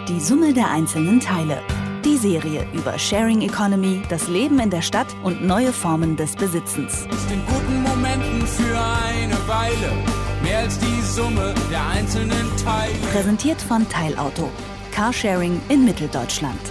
Die Summe der einzelnen Teile. Die Serie über Sharing Economy, das Leben in der Stadt und neue Formen des Besitzens. Ist in guten Momenten für eine Weile mehr als die Summe der einzelnen Teile. Präsentiert von Teilauto. Carsharing in Mitteldeutschland.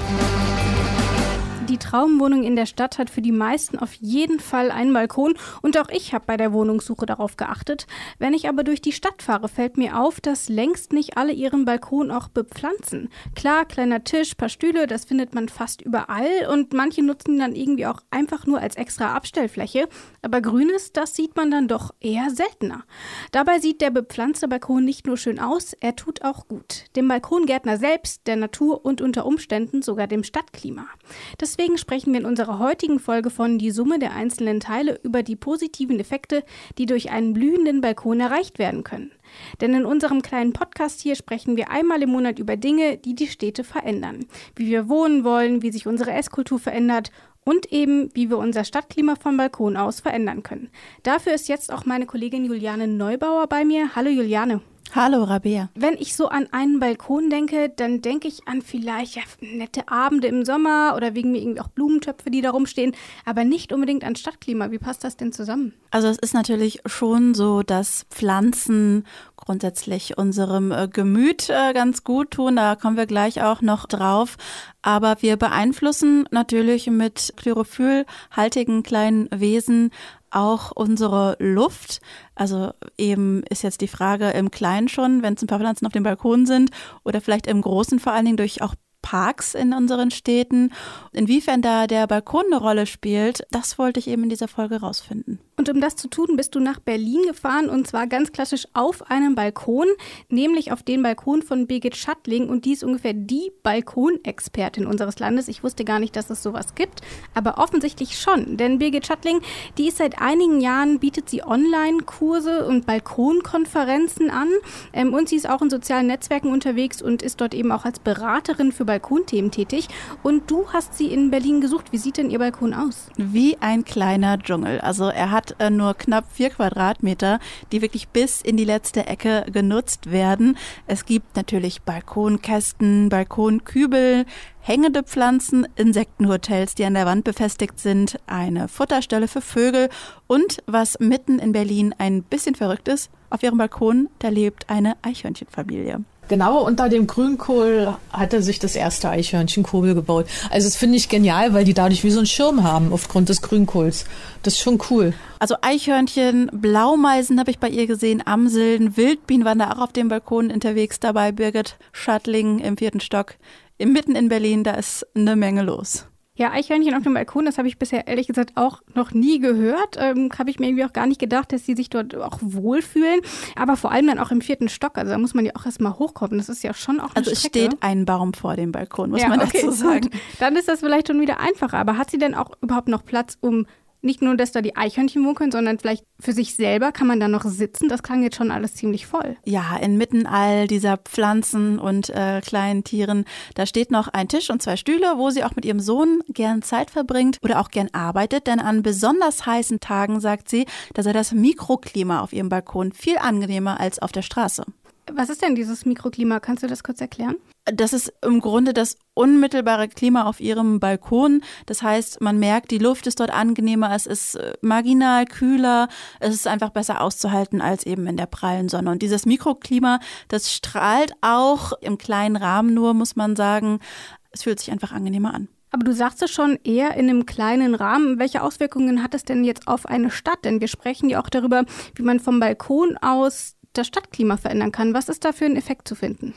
Die Traumwohnung in der Stadt hat für die meisten auf jeden Fall einen Balkon und auch ich habe bei der Wohnungssuche darauf geachtet. Wenn ich aber durch die Stadt fahre, fällt mir auf, dass längst nicht alle ihren Balkon auch bepflanzen. Klar, kleiner Tisch, paar Stühle, das findet man fast überall und manche nutzen ihn dann irgendwie auch einfach nur als extra Abstellfläche. Aber Grünes, das sieht man dann doch eher seltener. Dabei sieht der bepflanzte Balkon nicht nur schön aus, er tut auch gut. Dem Balkongärtner selbst, der Natur und unter Umständen sogar dem Stadtklima. Deswegen sprechen wir in unserer heutigen Folge von Die Summe der einzelnen Teile über die positiven Effekte, die durch einen blühenden Balkon erreicht werden können. Denn in unserem kleinen Podcast hier sprechen wir einmal im Monat über Dinge, die die Städte verändern. Wie wir wohnen wollen, wie sich unsere Esskultur verändert und eben, wie wir unser Stadtklima vom Balkon aus verändern können. Dafür ist jetzt auch meine Kollegin Juliane Neubauer bei mir. Hallo Juliane. Hallo Rabea. Wenn ich so an einen Balkon denke, dann denke ich an vielleicht nette Abende im Sommer oder wegen mir irgendwie auch Blumentöpfe, die da rumstehen, aber nicht unbedingt an Stadtklima. Wie passt das denn zusammen? Also es ist natürlich schon so, dass Pflanzen grundsätzlich unserem Gemüt ganz gut tun. Da kommen wir gleich auch noch drauf. Aber wir beeinflussen natürlich mit chlorophyllhaltigen kleinen Wesen auch unsere Luft. Also eben ist jetzt die Frage im Kleinen schon, wenn es ein paar Pflanzen auf dem Balkon sind oder vielleicht im Großen vor allen Dingen durch auch Parks in unseren Städten. Inwiefern da der Balkon eine Rolle spielt, das wollte ich eben in dieser Folge rausfinden. Und um das zu tun, bist du nach Berlin gefahren und zwar ganz klassisch auf einem Balkon, nämlich auf den Balkon von Birgit Schattling und die ist ungefähr die Balkonexpertin unseres Landes. Ich wusste gar nicht, dass es sowas gibt, aber offensichtlich schon, denn Birgit Schattling, die ist seit einigen Jahren, bietet sie Online-Kurse und Balkonkonferenzen an und sie ist auch in sozialen Netzwerken unterwegs und ist dort eben auch als Beraterin für Balkonthemen tätig und du hast sie in Berlin gesucht. Wie sieht denn ihr Balkon aus? Wie ein kleiner Dschungel. Also er hat nur knapp 4 Quadratmeter, die wirklich bis in die letzte Ecke genutzt werden. Es gibt natürlich Balkonkästen, Balkonkübel, hängende Pflanzen, Insektenhotels, die an der Wand befestigt sind, eine Futterstelle für Vögel und, was mitten in Berlin ein bisschen verrückt ist, auf ihrem Balkon, da lebt eine Eichhörnchenfamilie. Genau, unter dem Grünkohl hatte sich das erste Eichhörnchenkohl gebaut. Also das finde ich genial, weil die dadurch wie so einen Schirm haben aufgrund des Grünkohls. Das ist schon cool. Also Eichhörnchen, Blaumeisen habe ich bei ihr gesehen, Amseln, Wildbienen waren da auch auf dem Balkon unterwegs dabei. Birgit Schattling im 4. Stock, mitten in Berlin, da ist eine Menge los. Ja, Eichhörnchen auf dem Balkon, das habe ich bisher ehrlich gesagt auch noch nie gehört. Habe ich mir irgendwie auch gar nicht gedacht, dass sie sich dort auch wohlfühlen. Aber vor allem dann auch im 4. Stock. Also da muss man ja auch erstmal hochkommen. Das ist ja schon auch eine Also es Strecke. Steht ein Baum vor dem Balkon, muss man dazu sagen. Gut. Dann ist das vielleicht schon wieder einfacher. Aber hat sie denn auch überhaupt noch Platz, um nicht nur, dass da die Eichhörnchen wohnen können, sondern vielleicht für sich selber kann man da noch sitzen? Das klang jetzt schon alles ziemlich voll. Ja, inmitten all dieser Pflanzen und kleinen Tieren, da steht noch ein Tisch und 2 Stühle, wo sie auch mit ihrem Sohn gern Zeit verbringt oder auch gern arbeitet. Denn an besonders heißen Tagen, sagt sie, da sei das Mikroklima auf ihrem Balkon viel angenehmer als auf der Straße. Was ist denn dieses Mikroklima? Kannst du das kurz erklären? Das ist im Grunde das unmittelbare Klima auf ihrem Balkon. Das heißt, man merkt, die Luft ist dort angenehmer, es ist marginal kühler, es ist einfach besser auszuhalten als eben in der prallen Sonne. Und dieses Mikroklima, das strahlt auch im kleinen Rahmen nur, muss man sagen. Es fühlt sich einfach angenehmer an. Aber du sagst es schon eher in einem kleinen Rahmen. Welche Auswirkungen hat es denn jetzt auf eine Stadt? Denn wir sprechen ja auch darüber, wie man vom Balkon aus das Stadtklima verändern kann. Was ist da für ein Effekt zu finden?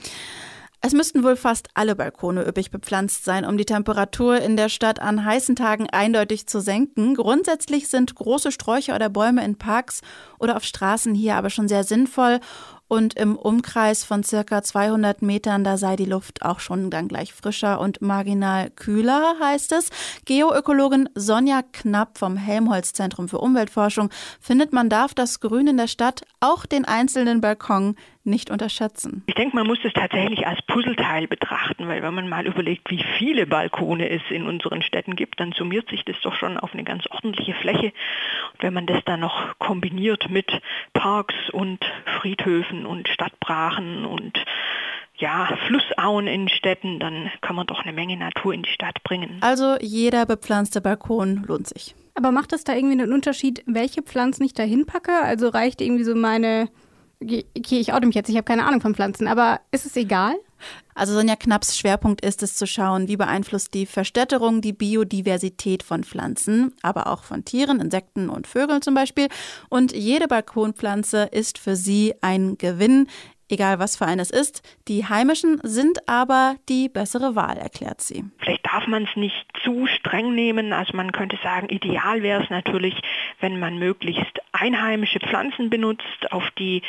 Es müssten wohl fast alle Balkone üppig bepflanzt sein, um die Temperatur in der Stadt an heißen Tagen eindeutig zu senken. Grundsätzlich sind große Sträucher oder Bäume in Parks oder auf Straßen hier aber schon sehr sinnvoll. Und im Umkreis von circa 200 Metern, da sei die Luft auch schon dann gleich frischer und marginal kühler, heißt es. Geoökologin Sonja Knapp vom Helmholtz-Zentrum für Umweltforschung findet, man darf das Grün in der Stadt, auch den einzelnen Balkon, nicht unterschätzen. Ich denke, man muss das tatsächlich als Puzzleteil betrachten, weil wenn man mal überlegt, wie viele Balkone es in unseren Städten gibt, dann summiert sich das doch schon auf eine ganz ordentliche Fläche. Und wenn man das dann noch kombiniert mit Parks und Friedhöfen und Stadtbrachen und Flussauen in Städten, dann kann man doch eine Menge Natur in die Stadt bringen. Also jeder bepflanzte Balkon lohnt sich. Aber macht es da irgendwie einen Unterschied, welche Pflanzen ich da hinpacke? Also reicht irgendwie so okay, ich oute mich jetzt, ich habe keine Ahnung von Pflanzen, aber ist es egal? Also Sonja Knapps Schwerpunkt ist es zu schauen, wie beeinflusst die Verstädterung die Biodiversität von Pflanzen, aber auch von Tieren, Insekten und Vögeln zum Beispiel. Und jede Balkonpflanze ist für sie ein Gewinn, egal was für eines ist. Die heimischen sind aber die bessere Wahl, erklärt sie. Vielleicht darf man es nicht zu streng nehmen. Also man könnte sagen, ideal wäre es natürlich, wenn man möglichst einheimische Pflanzen benutzt, auf die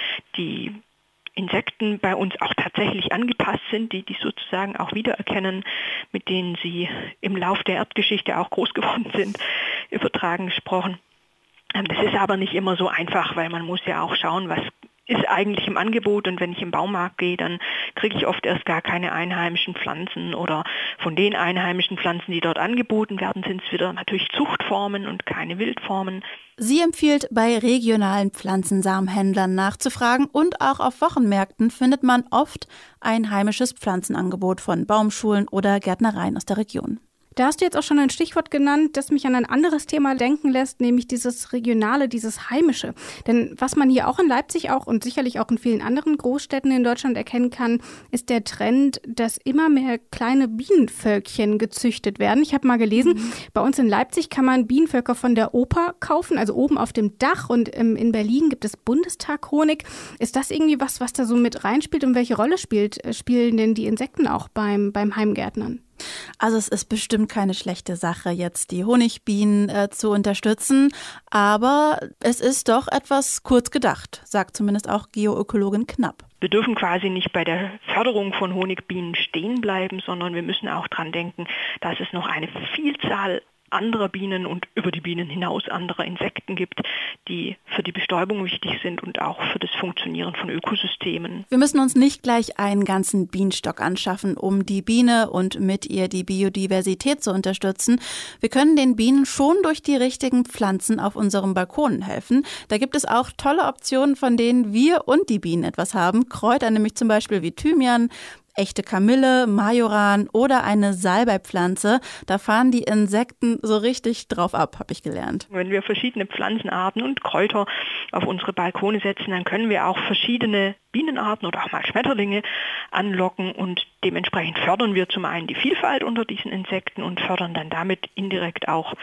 Insekten bei uns auch tatsächlich angepasst sind, die sozusagen auch wiedererkennen, mit denen sie im Lauf der Erdgeschichte auch groß geworden sind, übertragen gesprochen. Das ist aber nicht immer so einfach, weil man muss ja auch schauen, was ist eigentlich im Angebot, und wenn ich im Baumarkt gehe, dann kriege ich oft erst gar keine einheimischen Pflanzen, oder von den einheimischen Pflanzen, die dort angeboten werden, sind es wieder natürlich Zuchtformen und keine Wildformen. Sie empfiehlt, bei regionalen Pflanzensamenhändlern nachzufragen, und auch auf Wochenmärkten findet man oft ein heimisches Pflanzenangebot von Baumschulen oder Gärtnereien aus der Region. Da hast du jetzt auch schon ein Stichwort genannt, das mich an ein anderes Thema denken lässt, nämlich dieses Regionale, dieses Heimische. Denn was man hier auch in Leipzig auch und sicherlich auch in vielen anderen Großstädten in Deutschland erkennen kann, ist der Trend, dass immer mehr kleine Bienenvölkchen gezüchtet werden. Ich habe mal gelesen, bei uns in Leipzig kann man Bienenvölker von der Oper kaufen, also oben auf dem Dach, und in Berlin gibt es Bundestag-Chronik. Ist das irgendwie was da so mit reinspielt, und welche Rolle spielen denn die Insekten auch beim Heimgärtnern? Also es ist bestimmt keine schlechte Sache, jetzt die Honigbienen zu unterstützen, aber es ist doch etwas kurz gedacht, sagt zumindest auch Geoökologin Knapp. Wir dürfen quasi nicht bei der Förderung von Honigbienen stehen bleiben, sondern wir müssen auch dran denken, dass es noch eine Vielzahl anderer Bienen und über die Bienen hinaus anderer Insekten gibt, die für die Bestäubung wichtig sind und auch für das Funktionieren von Ökosystemen. Wir müssen uns nicht gleich einen ganzen Bienenstock anschaffen, um die Biene und mit ihr die Biodiversität zu unterstützen. Wir können den Bienen schon durch die richtigen Pflanzen auf unserem Balkon helfen. Da gibt es auch tolle Optionen, von denen wir und die Bienen etwas haben. Kräuter nämlich zum Beispiel wie Thymian, echte Kamille, Majoran oder eine Salbeipflanze. Da fahren die Insekten so richtig drauf ab, habe ich gelernt. Wenn wir verschiedene Pflanzenarten und Kräuter auf unsere Balkone setzen, dann können wir auch verschiedene Bienenarten oder auch mal Schmetterlinge anlocken, und dementsprechend fördern wir zum einen die Vielfalt unter diesen Insekten und fördern dann damit indirekt auch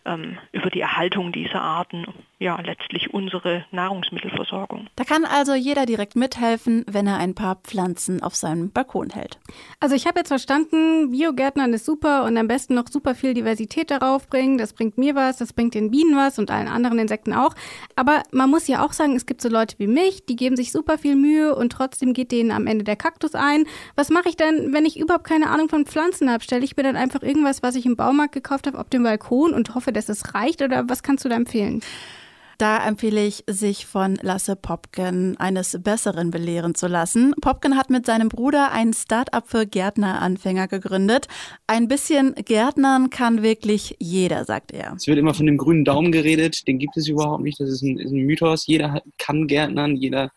über die Erhaltung dieser Arten letztlich unsere Nahrungsmittelversorgung. Da kann also jeder direkt mithelfen, wenn er ein paar Pflanzen auf seinem Balkon hält. Also ich habe jetzt verstanden, Biogärtnern ist super und am besten noch super viel Diversität darauf bringen. Das bringt mir was, das bringt den Bienen was und allen anderen Insekten auch. Aber man muss ja auch sagen, es gibt so Leute wie mich, die geben sich super viel Mühe und trotzdem geht denen am Ende der Kaktus ein. Was mache ich denn, wenn ich überhaupt keine Ahnung von Pflanzen habe? Stelle ich mir dann einfach irgendwas, was ich im Baumarkt gekauft habe, auf dem Balkon und hoffe, dass es reicht, oder was kannst du da empfehlen? Da empfehle ich, sich von Lasse Popken eines Besseren belehren zu lassen. Popken hat mit seinem Bruder ein Start-up für Gärtneranfänger gegründet. Ein bisschen Gärtnern kann wirklich jeder, sagt er. Es wird immer von dem grünen Daumen geredet, den gibt es überhaupt nicht, das ist ein Mythos. Jeder kann Gärtnern, jeder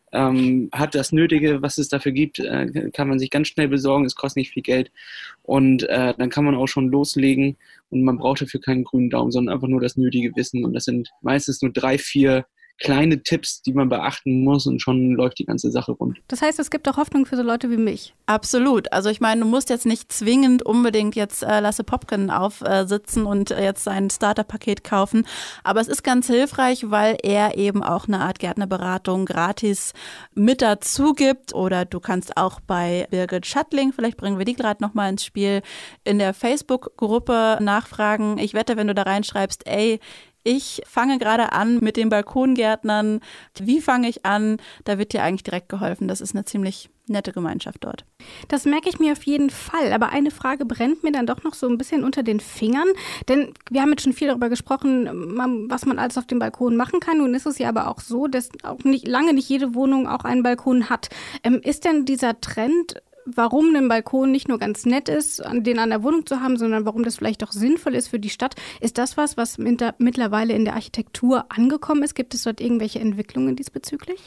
hat das Nötige, was es dafür gibt, kann man sich ganz schnell besorgen, es kostet nicht viel Geld, und dann kann man auch schon loslegen, und man braucht dafür keinen grünen Daumen, sondern einfach nur das nötige Wissen, und das sind meistens nur 3, 4 kleine Tipps, die man beachten muss, und schon läuft die ganze Sache rund. Das heißt, es gibt auch Hoffnung für so Leute wie mich. Absolut. Also ich meine, du musst jetzt nicht zwingend unbedingt jetzt Lasse Popken aufsitzen und jetzt ein Starter-Paket kaufen. Aber es ist ganz hilfreich, weil er eben auch eine Art Gärtnerberatung gratis mit dazu gibt. Oder du kannst auch bei Birgit Schattling, vielleicht bringen wir die gerade nochmal ins Spiel, in der Facebook-Gruppe nachfragen. Ich wette, wenn du da reinschreibst, ich fange gerade an mit den Balkongärtnern. Wie fange ich an? Da wird dir eigentlich direkt geholfen. Das ist eine ziemlich nette Gemeinschaft dort. Das merke ich mir auf jeden Fall. Aber eine Frage brennt mir dann doch noch so ein bisschen unter den Fingern. Denn wir haben jetzt schon viel darüber gesprochen, was man alles auf dem Balkon machen kann. Nun ist es ja aber auch so, dass auch lange nicht jede Wohnung auch einen Balkon hat. Ist denn dieser Trend, warum ein Balkon nicht nur ganz nett ist, den an der Wohnung zu haben, sondern warum das vielleicht auch sinnvoll ist für die Stadt, ist das mittlerweile in der Architektur angekommen ist? Gibt es dort irgendwelche Entwicklungen diesbezüglich?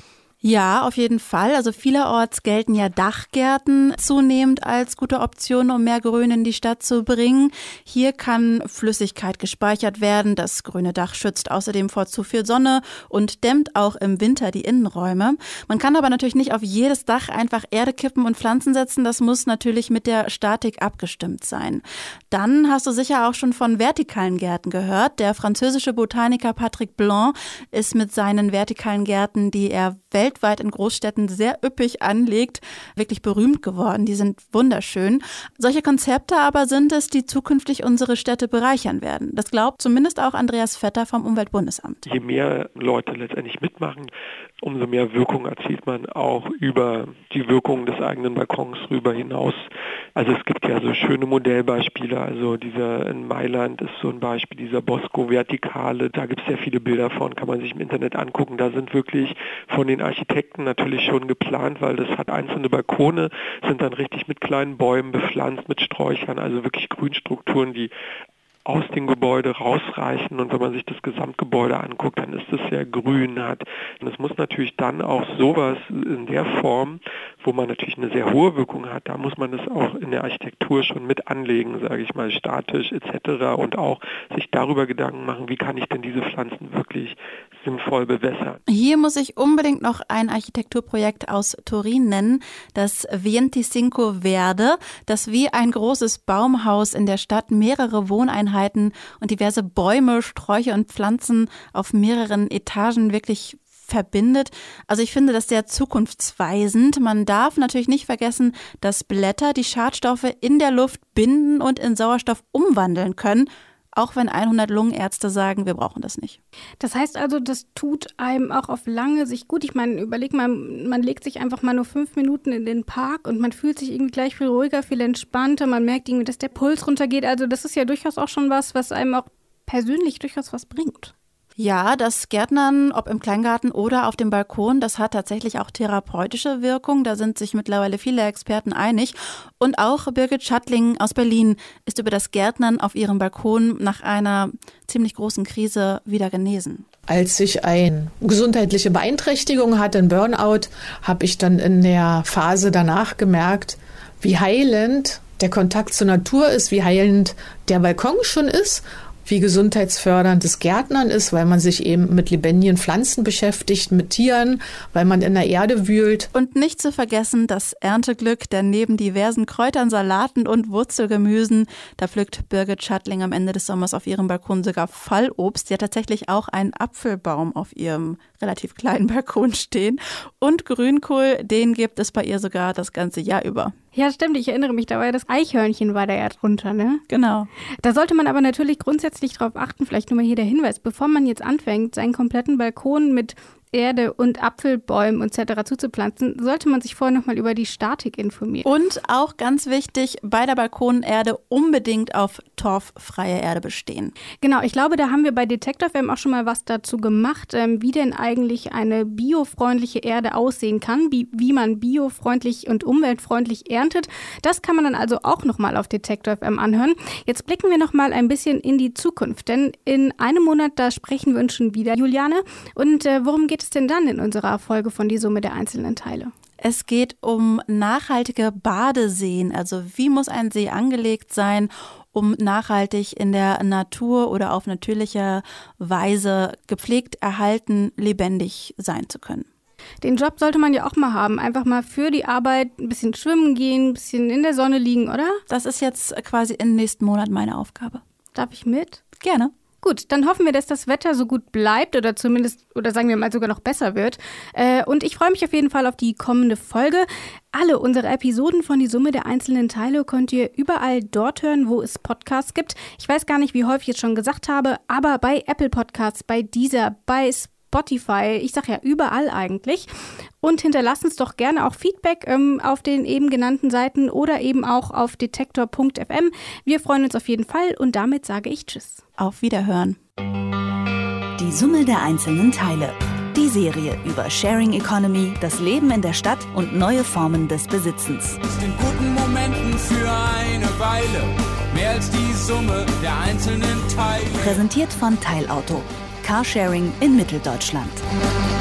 Ja, auf jeden Fall. Also vielerorts gelten ja Dachgärten zunehmend als gute Option, um mehr Grün in die Stadt zu bringen. Hier kann Flüssigkeit gespeichert werden. Das grüne Dach schützt außerdem vor zu viel Sonne und dämmt auch im Winter die Innenräume. Man kann aber natürlich nicht auf jedes Dach einfach Erde kippen und Pflanzen setzen. Das muss natürlich mit der Statik abgestimmt sein. Dann hast du sicher auch schon von vertikalen Gärten gehört. Der französische Botaniker Patrick Blanc ist mit seinen vertikalen Gärten, die er weltweit in Großstädten sehr üppig anlegt, wirklich berühmt geworden. Die sind wunderschön. Solche Konzepte aber sind es, die zukünftig unsere Städte bereichern werden. Das glaubt zumindest auch Andreas Vetter vom Umweltbundesamt. Je mehr Leute letztendlich mitmachen, umso mehr Wirkung erzielt man auch über die Wirkung des eigenen Balkons rüber hinaus. Also es gibt ja so schöne Modellbeispiele, also dieser in Mailand ist so ein Beispiel, dieser Bosco Vertikale, da gibt es sehr viele Bilder von, kann man sich im Internet angucken. Da sind wirklich von den Architekten natürlich schon geplant, weil das hat einzelne Balkone, sind dann richtig mit kleinen Bäumen bepflanzt, mit Sträuchern, also wirklich Grünstrukturen, die aus dem Gebäude rausreichen, und wenn man sich das Gesamtgebäude anguckt, dann ist es sehr grün hat. Und es muss natürlich dann auch sowas in der Form, wo man natürlich eine sehr hohe Wirkung hat, da muss man das auch in der Architektur schon mit anlegen, sage ich mal, statisch etc. und auch sich darüber Gedanken machen, wie kann ich denn diese Pflanzen wirklich sinnvoll bewässern. Hier muss ich unbedingt noch ein Architekturprojekt aus Turin nennen, das 25 Verde, das wie ein großes Baumhaus in der Stadt mehrere Wohneinheiten und diverse Bäume, Sträucher und Pflanzen auf mehreren Etagen wirklich verbindet. Also ich finde das sehr zukunftsweisend. Man darf natürlich nicht vergessen, dass Blätter die Schadstoffe in der Luft binden und in Sauerstoff umwandeln können, auch wenn 100 Lungenärzte sagen, wir brauchen das nicht. Das heißt also, das tut einem auch auf lange Sicht gut. Ich meine, überleg mal, man legt sich einfach mal nur 5 Minuten in den Park und man fühlt sich irgendwie gleich viel ruhiger, viel entspannter. Man merkt irgendwie, dass der Puls runtergeht. Also das ist ja durchaus auch schon was einem auch persönlich durchaus was bringt. Ja, das Gärtnern, ob im Kleingarten oder auf dem Balkon, das hat tatsächlich auch therapeutische Wirkung. Da sind sich mittlerweile viele Experten einig. Und auch Birgit Schattling aus Berlin ist über das Gärtnern auf ihrem Balkon nach einer ziemlich großen Krise wieder genesen. Als ich eine gesundheitliche Beeinträchtigung hatte, einen Burnout, habe ich dann in der Phase danach gemerkt, wie heilend der Kontakt zur Natur ist, wie heilend der Balkon schon ist, wie gesundheitsfördernd das Gärtnern ist, weil man sich eben mit lebendigen Pflanzen beschäftigt, mit Tieren, weil man in der Erde wühlt. Und nicht zu vergessen das Ernteglück, denn neben diversen Kräutern, Salaten und Wurzelgemüsen, da pflückt Birgit Schattling am Ende des Sommers auf ihrem Balkon sogar Fallobst. Sie hat tatsächlich auch einen Apfelbaum auf ihrem relativ kleinen Balkon stehen. Und Grünkohl, den gibt es bei ihr sogar das ganze Jahr über. Ja, stimmt, ich erinnere mich, da war ja das Eichhörnchen war da ja drunter, ne? Genau. Da sollte man aber natürlich grundsätzlich drauf achten, vielleicht nur mal hier der Hinweis, bevor man jetzt anfängt, seinen kompletten Balkon mit Erde und Apfelbäumen etc. zuzupflanzen, sollte man sich vorher nochmal über die Statik informieren. Und auch ganz wichtig, bei der Balkonerde unbedingt auf torffreie Erde bestehen. Genau, ich glaube, da haben wir bei Detektor FM auch schon mal was dazu gemacht, wie denn eigentlich eine biofreundliche Erde aussehen kann, wie man biofreundlich und umweltfreundlich erntet. Das kann man dann also auch nochmal auf Detektor FM anhören. Jetzt blicken wir nochmal ein bisschen in die Zukunft, denn in einem Monat, da sprechen wir uns schon wieder, Juliane. Und worum geht es denn dann in unserer Folge von Die Summe der einzelnen Teile? Es geht um nachhaltige Badeseen. Also wie muss ein See angelegt sein, um nachhaltig in der Natur oder auf natürliche Weise gepflegt, erhalten, lebendig sein zu können. Den Job sollte man ja auch mal haben. Einfach mal für die Arbeit ein bisschen schwimmen gehen, ein bisschen in der Sonne liegen, oder? Das ist jetzt quasi im nächsten Monat meine Aufgabe. Darf ich mit? Gerne. Gut, dann hoffen wir, dass das Wetter so gut bleibt oder zumindest, oder sagen wir mal sogar noch besser wird. Und ich freue mich auf jeden Fall auf die kommende Folge. Alle unsere Episoden von Die Summe der einzelnen Teile könnt ihr überall dort hören, wo es Podcasts gibt. Ich weiß gar nicht, wie häufig ich es schon gesagt habe, aber bei Apple Podcasts, bei Deezer, bei Spotify, ich sage ja überall eigentlich. Und hinterlasst uns doch gerne auch Feedback auf den eben genannten Seiten oder eben auch auf detektor.fm. Wir freuen uns auf jeden Fall und damit sage ich Tschüss. Auf Wiederhören. Die Summe der einzelnen Teile. Die Serie über Sharing Economy, das Leben in der Stadt und neue Formen des Besitzens. Ist in guten Momenten für eine Weile mehr als die Summe der einzelnen Teile. Präsentiert von Teilauto. Carsharing in Mitteldeutschland.